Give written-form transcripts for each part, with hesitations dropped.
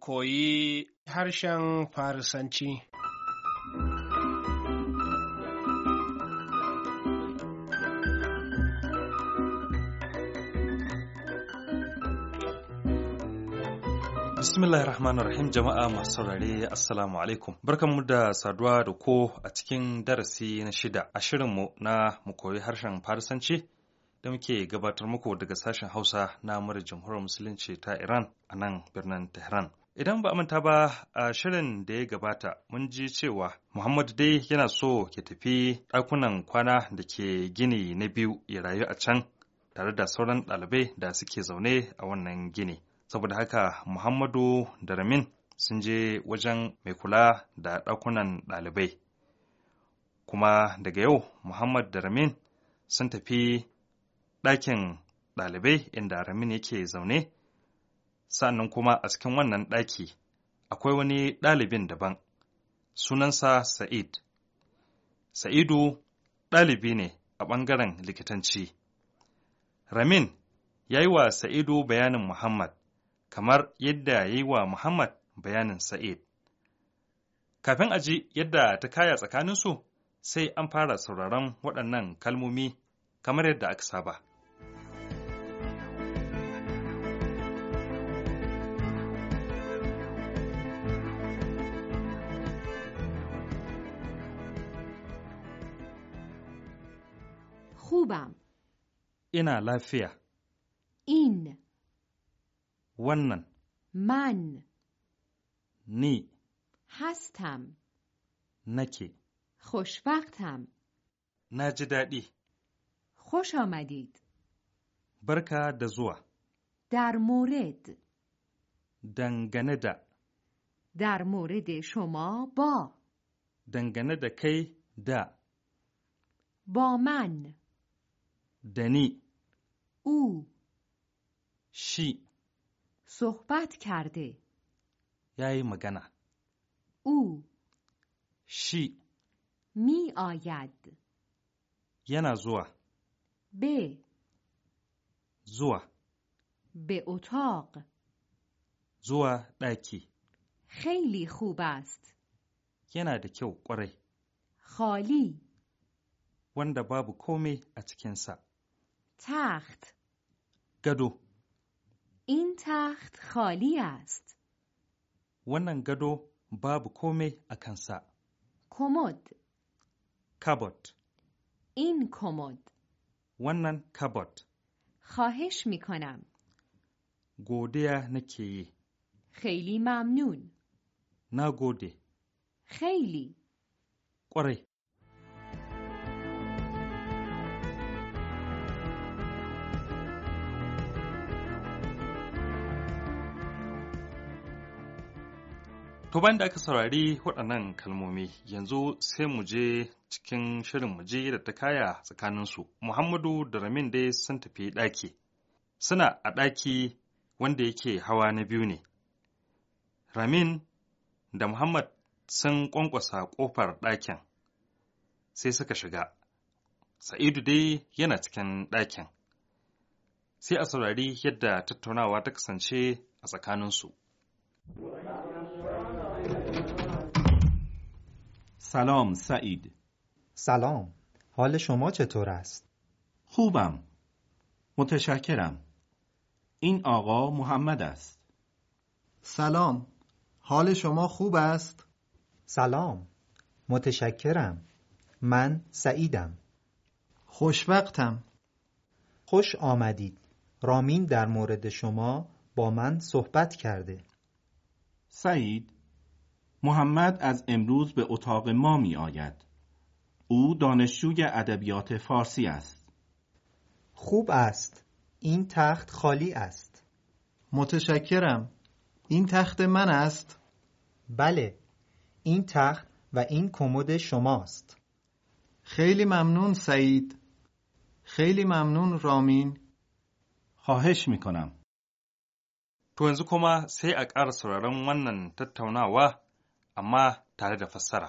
koyi harshen Farisanci. Bismillahirrahmanirrahim, jama'a masu saurare assalamu alaikum. Barkanmu da saduwa da ko a cikin darasi na 6 a shirinmu na mu koyi harshen Farisanci da muke gabatar muku daga sashen Hausa na muryar Jamhuriyar Musulunci ta Iran a nan birnin Tehran. Idan ba a manta ba, a shirin da ya gabata mun ji cewa Muhammad dai yana so ya tafi ɗakunan kwana da ke gini na biyu ya rayu a can tare da sauran ɗalibai da suke zaune a wannan gini. Saboda haka Muhammadu da Ramin sun je wajen mai kula da ɗakunan ɗalibai. Kuma daga yau Muhammad da Ramin sun tafi ɗakin ɗalibai inda Ramin yake zaune. Sa'annan kuma a cikin wannan ɗaki akwai wani ɗalibin daban, sunansa Sa'id. Sa'idu ɗalibi ne a ɓangaren likitanci. Ramin ya yi wa Sa'idu bayanin Muhammad, kamar yadda ya yi wa Muhammad bayanin Sa'id. Kafin a ji yadda ta kaya tsakaninsu, sai an fara sauraron waɗannan kalmomi kamar yadda aka saba. خوبم. ina lafiya. این. wannan. من. ni. هستم. nake. خوشوقتم. na ji daɗi. خوش آمدید. barka da zuwa. در مورد. dangane da. در مورد شما با. dangane da kai da. با من. da ni. او. shi. صحبت کرده. ya yi magana. او. shi. می آید. yana zuwa. به. zuwa. به اتاق. zuwa ɗaki. خیلی خوب است. yana da kyau ƙwarai. خالی. wanda babu komai a cikinsa. تخت. gado. این تخت خالی است. wannan gado babu komai a kansa. کمد. cupboard. این کمد. wannan cupboard. خواهش می کنم. godiya nake yi. خیلی ممنون. na gode. خیلی. ƙwarai. To bayan da aka saurari waɗannan kalmomi, yanzu sai mu je cikin shirin mu je da ta kaya tsakaninsu. Muhammadu da Ramin dai sun tafi ɗaki. Suna a ɗaki wanda yake hawa na biyu ne. Ramin da Muhammad sun ƙwanƙwasa ƙofar ɗakin, sai suka shiga. Sa'idu dai yana cikin ɗakin. Sai a saurari yadda tattaunawa ta kasance a tsakaninsu. سلام سعید. سلام. حال شما چطور است؟ خوبم. متشکرم. این آقا محمد است. سلام. حال شما خوب است؟ سلام. متشکرم. من سعیدم. خوشوقتم. خوش آمدید. رامین در مورد شما با من صحبت کرده. سعید، محمد از امروز به اتاق ما می آید. او دانشجوی ادبیات فارسی است. خوب است. این تخت خالی است. متشکرم. این تخت من است؟ بله. این تخت و این کمد شماست. خیلی ممنون سعید. خیلی ممنون رامین. خواهش می کنم. To yanzu kuma sai a ƙara sauraron wannan tattaunawa amma tare da fassara.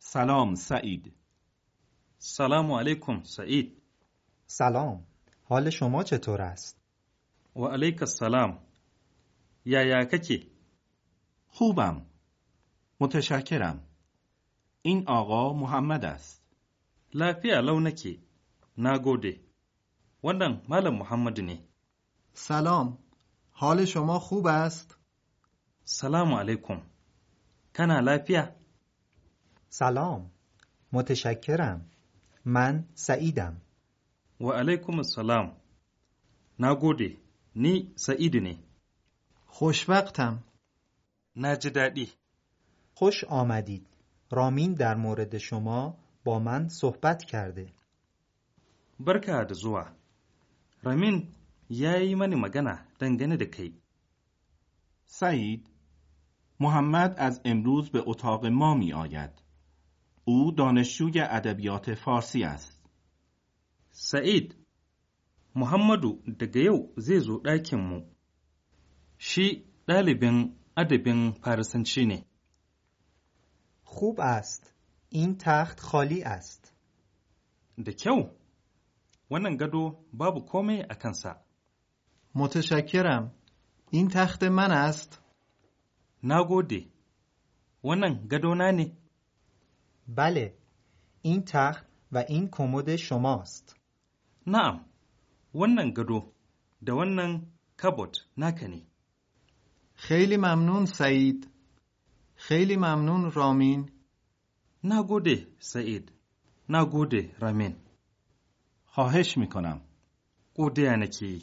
سلام سعید. سلام علیکم سعید. سلام. حال شما چطور است؟ و علیک السلام. یا ککی؟ خوبم. متشکرم. این آقا محمد است. لافیا لو نکی. نگوده. wannan Malam Muhammadu ne. سلام. حال شما خوب است؟ Salamu alaikum. Kana lafiya? سلام. متشکرم. من سعیدم. Wa alaikum salam. Na gode, ni Sa'idu ne. خوشوقتم. Na ji daɗi. خوش آمدید. رامین در مورد شما با من صحبت کرده. Barka da zuwa. Ramin ya yi mani magana dangane da kai. سعید، محمد از امروز به اتاق ما می آید. او دانشجوی ادبیات فارسی است. Sa'id, Muhammadu daga yau zai zo ɗakinmu. Shi ɗalibin adabin Farisanci ne. خوب است. این تخت خالی است. Da kyau, wannan gado babu komai a kansa. متشکرم. این تخت من است. Na gode, wannan gadona ne? بله. این تخت و این کمد شماست. Na'am, wannan gado da wannan kabot naka ne. خیلی ممنون سعید. خیلی ممنون رامین. Na gode, Sa'id. Na gode, Ramin. خواهش می کنم. Godiya nake yi.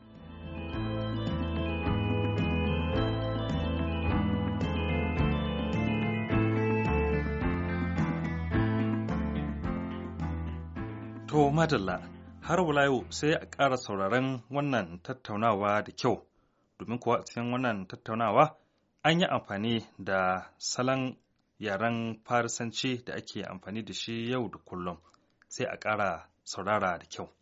To, madalla, har wala yau sai a ƙara sauraron wannan tattaunawa da kyau, domin kuwa a cikin wannan tattaunawa an yi amfani da salon yaren Farisanci da ake amfani da shi yau da kullum, sai a ƙara saurara da kyau.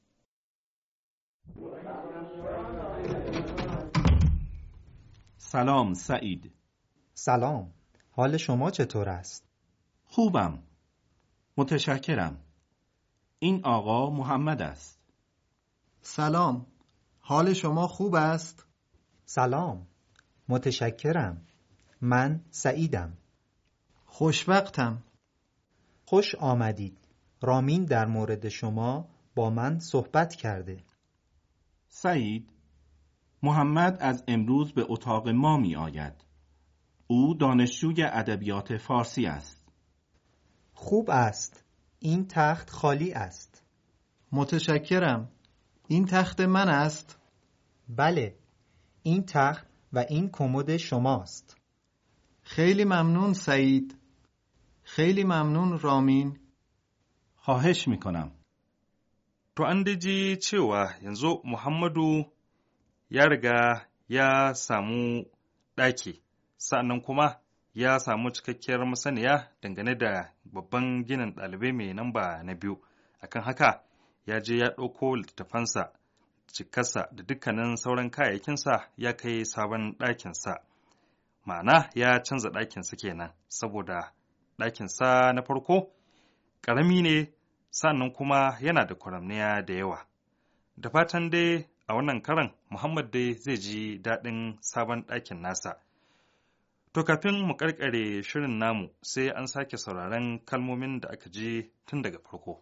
سلام سعید. سلام. حال شما چطور است؟ خوبم. متشکرم. این آقا محمد است. سلام. حال شما خوب است؟ سلام. متشکرم. من سعیدم. خوشوقتم. خوش آمدید. رامین در مورد شما با من صحبت کرده. سعید، محمد از امروز به اتاق ما می آید. او دانشجوی ادبیات فارسی است. خوب است. این تخت خالی است. متشکرم. این تخت من است. بله. این تخت و این کمد شماست. خیلی ممنون سعید. خیلی ممنون رامین. خواهش می کنم. To an ji cewa yanzu Muhammadu ya riga ya samu ɗaki, sa'annan kuma ya samu cikakkiyar masaniya dangane da babban ginin ɗalibai mai namba na 2. Akan haka, ya je ya ɗauko littattafansa, cikarsa da dukkanin sauran kayayyakinsa ya kai sabon ɗakinsa. Ma'ana ya canza ɗakinsa kenan, saboda ɗakinsa na farko ƙarami ne, sannan kuma yana da kwaramniya da yawa. Da fatan dai a wannan karan Muhammad dai zai ji daɗin sabon ɗakin nasa. To kafin mu ƙarƙare shirin namu sai an sake sauraron kalmomin da aka ji tun daga farko.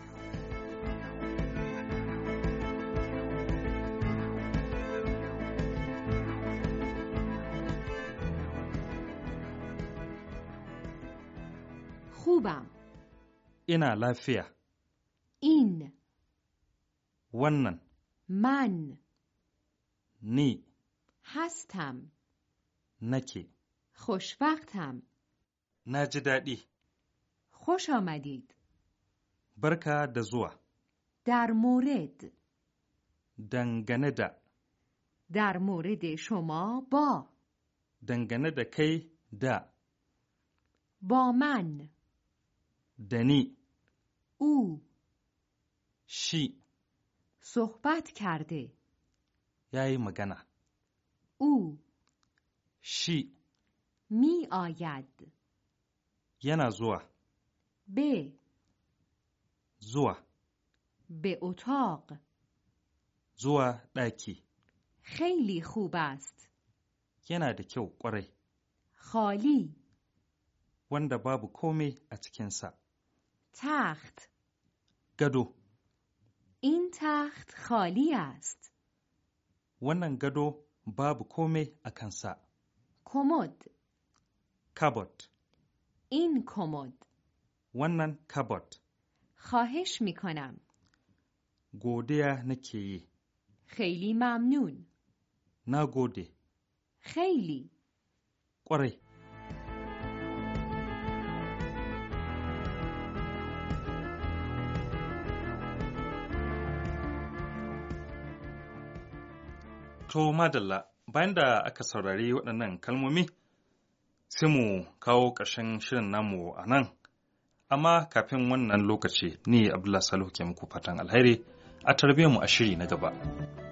خوبم. Ina lafiya. این. Wannan. من. Ni. هستم. Nake. خوشوقتم. Na ji daɗi. خوش آمدید. Barka da zuwa. در مورد. Dangane da. در مورد شما با. Dangane da kai da. با من. Da ni. او. Shi. صحبت کرده. Ya yi magana. او. Shi. می آید. Yana zuwa. ب. زوا. به اتاق. زوا داکی. خیلی خوب است. yana da kyau ƙwarai. خالی. Wanda babu komai a cikinsa. تخت. Gado. این تخت خالی است. Wannan gado babu komai a kansa. کمد. Cupboard. این کمد. Wannan cupboard. خواهش می کنم. Godiya nake yi. خیلی ممنون. Na gode. خیلی. Ƙwarai. To madalla, bayan da aka saurari waɗannan kalmomi, sai mu kawo ƙarshen shirin namu a nan. Amma kafin wannan lokaci, ni Abdullahi Salihu ke muku fatan alheri a tarbiyyar mu a shiri na gaba.